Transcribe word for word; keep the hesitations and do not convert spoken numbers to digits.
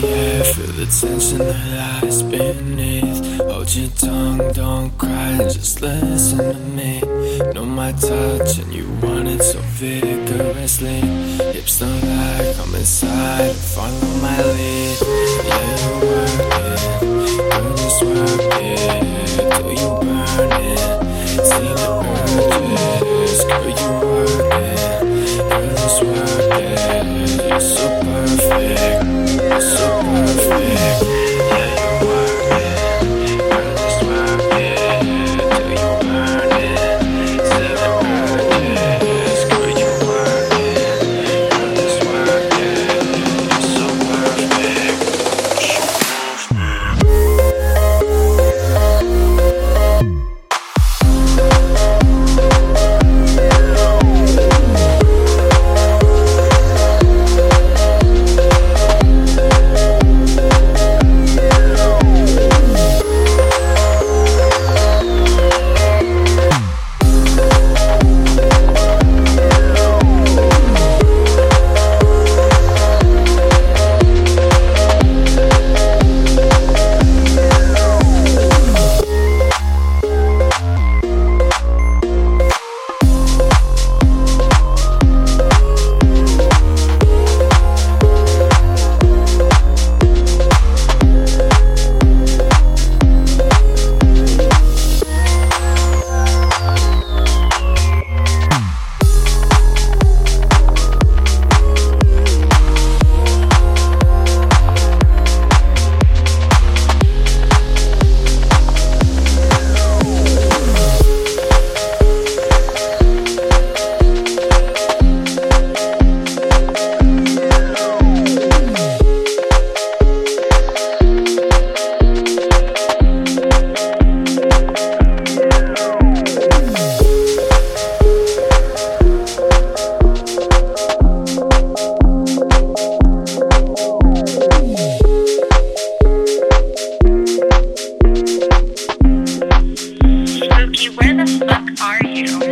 air, feel the tension that lies beneath. Hold your tongue, don't cry, just listen to me. Know my touch and you want it so vigorously. Hips don't lie, come inside, follow my lead. Yeah, you work it, you just work it till you burn it. See the urges, girl, you work it, you just work it. You're so perfect, you're so perfect. Yeah, you work it, girl, just work it till you burn it. See the urges, girl, you work it, girl, just work it. You're so perfect, so perfect. Where the fuck are you?